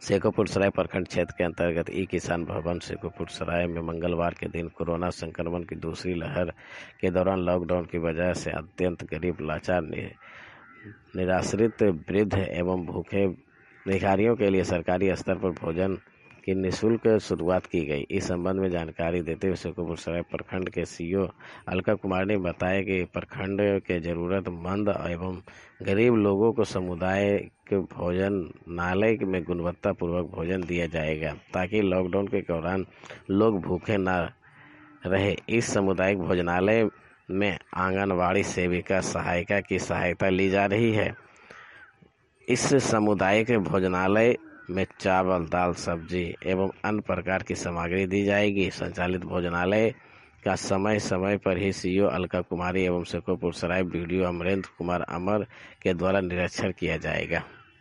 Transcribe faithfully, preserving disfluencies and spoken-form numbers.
शेखोपुर सराय प्रखंड क्षेत्र के अंतर्गत ई किसान भवन शेखोपुर सराय में मंगलवार के दिन कोरोना संक्रमण की दूसरी लहर के दौरान लॉकडाउन की वजह से अत्यंत गरीब, लाचार, निराश्रित, वृद्ध एवं भूखे भिखारियों के लिए सरकारी स्तर पर भोजन की निःशुल्क शुरुआत की गई। इस संबंध में जानकारी देते हुए शेखोपुर सराय प्रखंड के सीईओ अलका कुमार ने बताया कि प्रखंड के जरूरतमंद एवं गरीब लोगों को सामुदायिक भोजनालय में गुणवत्तापूर्वक भोजन दिया जाएगा ताकि लॉकडाउन के दौरान लोग भूखे न रहे। इस सामुदायिक भोजनालय में आंगनवाड़ी सेविका सहायिका की सहायता ली जा रही है। इस सामुदायिक भोजनालय में चावल, दाल, सब्जी एवं अन्य प्रकार की सामग्री दी जाएगी। संचालित भोजनालय का समय समय पर ही सीईओ अलका कुमारी एवं शेखोपुर सराय बीडीओ अमरेंद्र कुमार अमर के द्वारा निरीक्षण किया जाएगा।